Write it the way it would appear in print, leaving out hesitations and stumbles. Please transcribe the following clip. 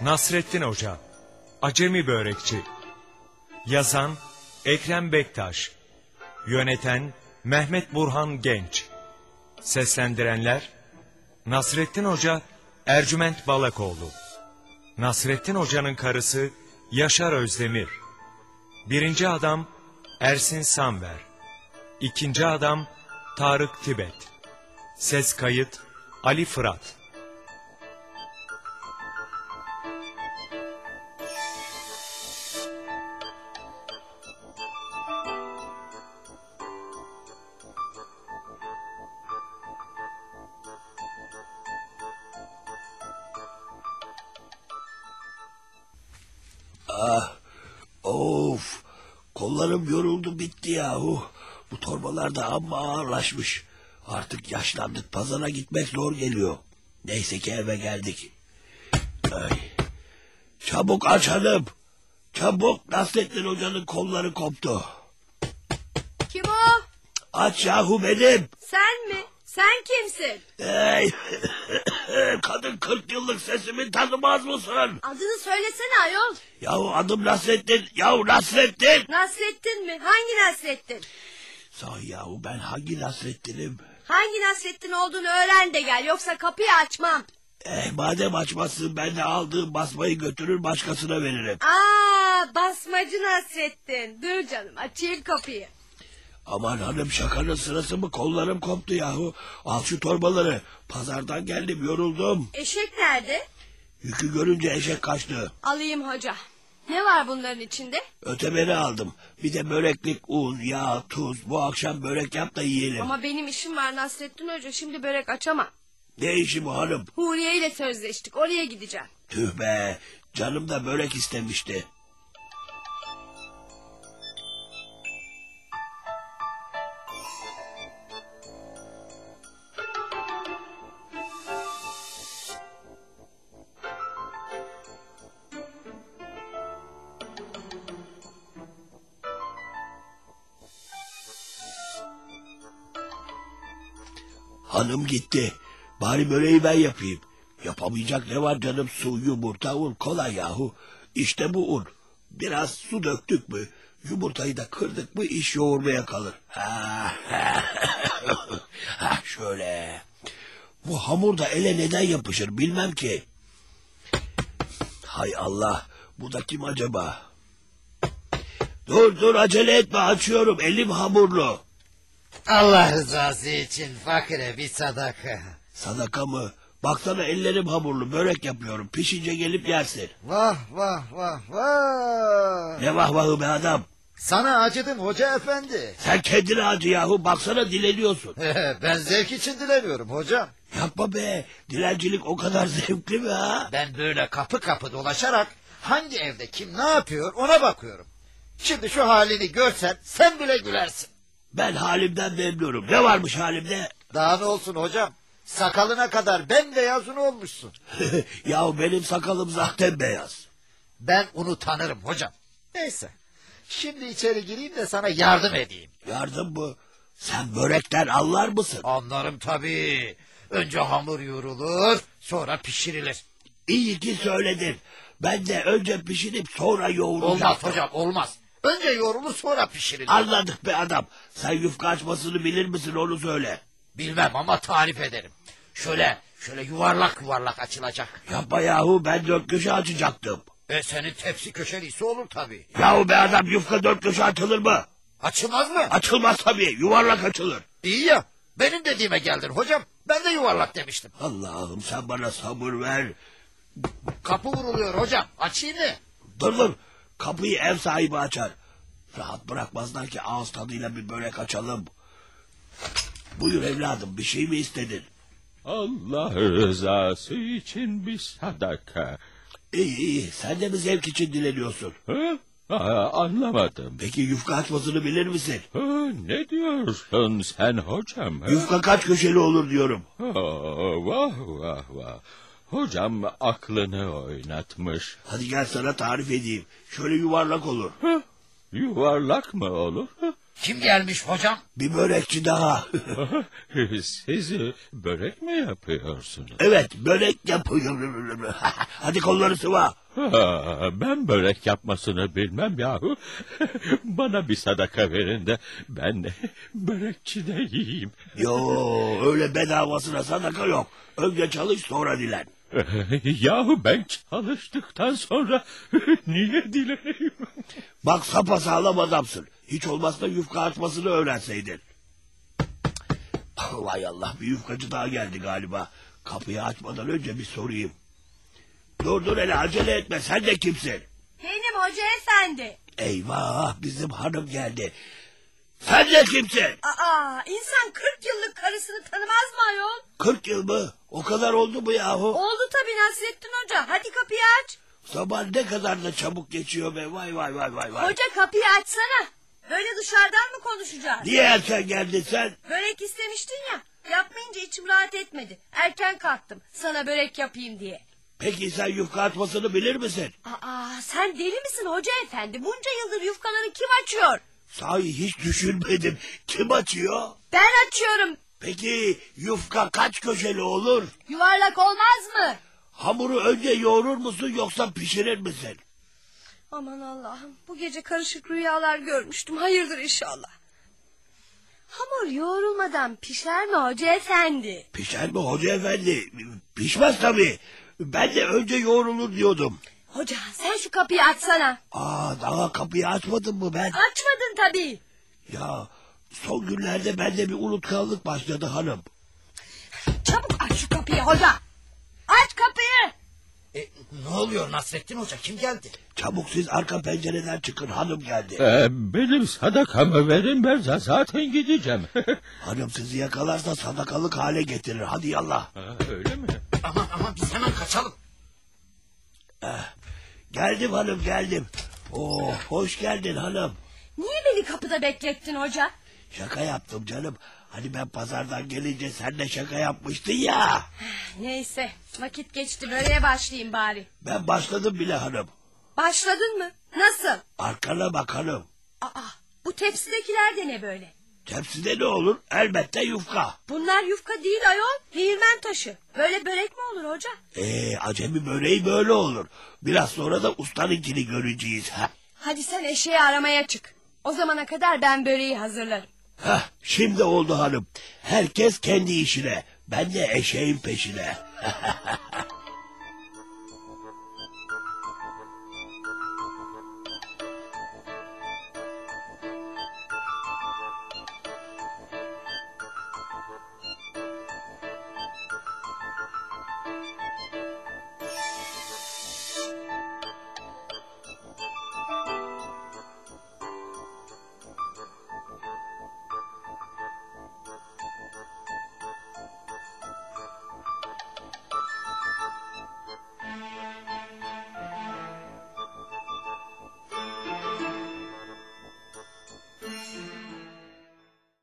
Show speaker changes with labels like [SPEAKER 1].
[SPEAKER 1] Nasrettin Hoca, Acemi Börekçi. Yazan Ekrem Bektaş. Yöneten Mehmet Burhan Genç. Seslendirenler Nasrettin Hoca, Ercüment Balakoğlu. Nasrettin Hoca'nın karısı Yaşar Özdemir. Birinci adam Ersin Samver. İkinci adam Tarık Tibet. Ses kayıt Ali Fırat.
[SPEAKER 2] Of, kollarım yoruldu bitti yahu. Bu torbalar da amma ağırlaşmış. Artık yaşlandık, pazara gitmek zor geliyor. Neyse ki eve geldik. Ay. Çabuk aç hanım. Çabuk, Nasrettin Hoca'nın kolları koptu.
[SPEAKER 3] Kim o?
[SPEAKER 2] Aç yahu, benim.
[SPEAKER 3] Sen mi? Sen kimsin?
[SPEAKER 2] Ey, kadın 40 yıllık sesimi tanımaz mısın?
[SPEAKER 3] Adını söylesene ayol.
[SPEAKER 2] Yahu adım Nasrettin. Yahu Nasrettin.
[SPEAKER 3] Nasrettin mi? Hangi Nasrettin?
[SPEAKER 2] Sahi yahu, ben hangi Nasrettin'im?
[SPEAKER 3] Hangi Nasrettin olduğunu öğren de gel, yoksa kapıyı açmam.
[SPEAKER 2] Madem açmazsın, ben de aldığım basmayı götürür başkasına veririm.
[SPEAKER 3] Basmacı Nasrettin. Dur canım, açayım kapıyı.
[SPEAKER 2] Aman hanım, şakanın sırası mı? Kollarım koptu yahu. Al şu torbaları. Pazardan geldim, yoruldum.
[SPEAKER 3] Eşek nerede?
[SPEAKER 2] Yükü görünce eşek kaçtı.
[SPEAKER 3] Alayım hoca. Ne var bunların içinde?
[SPEAKER 2] Ötemeni aldım. Bir de böreklik un, yağ, tuz. Bu akşam börek yap da yiyelim.
[SPEAKER 3] Ama benim işim var Nasrettin Hoca. Şimdi börek açamam.
[SPEAKER 2] Ne işi bu hanım?
[SPEAKER 3] Huriye ile sözleştik. Oraya gideceğim.
[SPEAKER 2] Tüh be. Canım da börek istemişti. Hanım gitti. Bari böreği ben yapayım. Yapamayacak ne var canım? Su, yumurta, un, kolay yahu. İşte bu un. Biraz su döktük mü, yumurtayı da kırdık mı iş yoğurmaya kalır. Şöyle. Bu hamur da ele neden yapışır bilmem ki. Hay Allah, bu da kim acaba? Dur acele etme, açıyorum, elim hamurlu.
[SPEAKER 4] Allah rızası için fakire bir sadaka.
[SPEAKER 2] Sadaka mı? Baksana, ellerim hamurlu, börek yapıyorum, pişince gelip yersin.
[SPEAKER 4] Vah vah vah vah.
[SPEAKER 2] Ne vah vahı be adam?
[SPEAKER 4] Sana acıdım hoca efendi.
[SPEAKER 2] Sen kendine acı yahu, baksana dileniyorsun.
[SPEAKER 4] Ben zevk için dileniyorum hocam.
[SPEAKER 2] Yapma be, dilencilik o kadar zevkli mi ha?
[SPEAKER 4] Ben böyle kapı kapı dolaşarak hangi evde kim ne yapıyor ona bakıyorum. Şimdi şu halini görsen sen bile gülersin.
[SPEAKER 2] Ben halimden memnunum. Ne varmış halimde?
[SPEAKER 4] Daha ne olsun hocam? Sakalına kadar bembeyaz un olmuşsun.
[SPEAKER 2] Yahu benim sakalım zaten beyaz.
[SPEAKER 4] Ben onu tanırım hocam. Neyse. Şimdi içeri gireyim de sana yardım edeyim.
[SPEAKER 2] Yardım mı? Sen börekten anlar mısın?
[SPEAKER 4] Anlarım tabii. Önce hamur yoğrulur, sonra pişirilir.
[SPEAKER 2] İyi ki söyledin. Ben de önce pişirip sonra yoğuracağım.
[SPEAKER 4] Olmaz hocam, olmaz. Önce yoğrulur, sonra pişirilir.
[SPEAKER 2] Anladık be adam. Sen yufka açmasını bilir misin, onu söyle.
[SPEAKER 4] Bilmem ama tarif ederim. Şöyle yuvarlak yuvarlak açılacak.
[SPEAKER 2] Yapma yahu, ben 4 köşe açacaktım.
[SPEAKER 4] Senin tepsi köşelisi olur tabii.
[SPEAKER 2] Yahu be adam, yufka 4 köşe açılır mı?
[SPEAKER 4] Açılmaz mı?
[SPEAKER 2] Açılmaz tabii, yuvarlak açılır.
[SPEAKER 4] İyi ya, benim dediğime geldin hocam. Ben de yuvarlak demiştim.
[SPEAKER 2] Allah'ım, sen bana sabır ver.
[SPEAKER 4] Kapı vuruluyor hocam, açayım mı?
[SPEAKER 2] Dur, kapıyı ev sahibi açar. Rahat bırakmazlar ki ağız tadıyla bir börek açalım. Buyur evladım, bir şey mi istedin?
[SPEAKER 5] Allah rızası için bir sadaka.
[SPEAKER 2] İyi, sen de mi zevk için dileniyorsun?
[SPEAKER 5] Anlamadım.
[SPEAKER 2] Peki yufka açmasını bilir misin?
[SPEAKER 5] Ne diyorsun sen hocam?
[SPEAKER 2] Yufka kaç köşeli olur diyorum.
[SPEAKER 5] Vah vah vah. Hocam aklını oynatmış.
[SPEAKER 2] Hadi gel sana tarif edeyim. Şöyle yuvarlak olur.
[SPEAKER 5] Yuvarlak mı olur?
[SPEAKER 4] Kim gelmiş hocam?
[SPEAKER 2] Bir börekçi daha.
[SPEAKER 5] Siz börek mi yapıyorsunuz?
[SPEAKER 2] Evet, börek yapıyorum. Hadi kolları sıva.
[SPEAKER 5] Ben börek yapmasını bilmem yahu. Bana bir sadaka verin de ben börekçide yiyeyim.
[SPEAKER 2] Yo, öyle bedavasına sadaka yok. Önce çalış sonra dilen.
[SPEAKER 5] Yahu ben çalıştıktan sonra niye dileyim?
[SPEAKER 2] Bak sapasağlam adamsın. Hiç olmazsa yufka açmasını öğrenseydin. Vay Allah, bir yufkacı daha geldi galiba. Kapıyı açmadan önce bir sorayım. Dur hele, acele etme, sen de kimsin?
[SPEAKER 3] Benim hoca efendi.
[SPEAKER 2] Eyvah, bizim hanım geldi. Sen de kimsin?
[SPEAKER 3] Aa, insan 40 yıllık karısını tanımaz mı ayol?
[SPEAKER 2] 40 yıl mı? O kadar oldu mu yahu?
[SPEAKER 3] Oldu tabii Nasrettin Hoca. Hadi kapıyı aç.
[SPEAKER 2] Zaman ne kadar da çabuk geçiyor be, vay.
[SPEAKER 3] Hoca kapıyı açsana. Böyle dışarıdan mı konuşacağız?
[SPEAKER 2] Niye erken geldin sen?
[SPEAKER 3] Börek istemiştin ya. Yapmayınca içim rahat etmedi. Erken kalktım sana börek yapayım diye.
[SPEAKER 2] Peki sen yufka açmasını bilir misin?
[SPEAKER 3] Aa, sen deli misin hoca efendi? Bunca yıldır yufkaları kim açıyor?
[SPEAKER 2] Sahi hiç düşünmedim. Kim açıyor?
[SPEAKER 3] Ben açıyorum.
[SPEAKER 2] Peki yufka kaç köşeli olur?
[SPEAKER 3] Yuvarlak olmaz mı?
[SPEAKER 2] Hamuru önce yoğurur musun yoksa pişirir misin?
[SPEAKER 3] Aman Allah'ım, bu gece karışık rüyalar görmüştüm. Hayırdır inşallah. Hamur yoğrulmadan pişer mi hoca efendi?
[SPEAKER 2] Pişer mi hoca efendi? Pişmez tabii. Ben de önce yoğrulur diyordum.
[SPEAKER 3] Hoca sen şu kapıyı açsana.
[SPEAKER 2] Daha kapıyı açmadın mı ben?
[SPEAKER 3] Açmadın tabii.
[SPEAKER 2] Ya son günlerde bende bir unutkanlık başladı hanım.
[SPEAKER 3] Çabuk aç şu kapıyı hoca. Aç kapıyı.
[SPEAKER 4] Ne oluyor Nasrettin Hoca, kim geldi?
[SPEAKER 2] Çabuk siz arka pencereden çıkın, hanım geldi.
[SPEAKER 5] Benim sadakamı verin, ben zaten gideceğim.
[SPEAKER 2] Hanım sizi yakalarsa sadakalık hale getirir. Hadi yallah.
[SPEAKER 5] Öyle mi?
[SPEAKER 4] Aman biz hemen kaçalım.
[SPEAKER 2] Geldim hanım, geldim. Hoş geldin hanım.
[SPEAKER 3] Niye beni kapıda beklettin hoca?
[SPEAKER 2] Şaka yaptım canım. Hani ben pazardan gelince sen de şaka yapmıştın ya.
[SPEAKER 3] Neyse vakit geçti, böreğe başlayayım bari.
[SPEAKER 2] Ben başladım bile hanım.
[SPEAKER 3] Başladın mı? Nasıl?
[SPEAKER 2] Arkana bak hanım.
[SPEAKER 3] Aa, bu tepsidekiler de ne böyle?
[SPEAKER 2] Tepside ne olur? Elbette yufka.
[SPEAKER 3] Bunlar yufka değil ayol, değirmen taşı. Böyle börek mi olur hoca?
[SPEAKER 2] Acemi böreği böyle olur. Biraz sonra da ustanınkini göreceğiz.
[SPEAKER 3] Hadi sen eşeği aramaya çık. O zamana kadar ben böreği hazırlarım.
[SPEAKER 2] Şimdi oldu hanım. Herkes kendi işine. Ben de eşeğin peşine.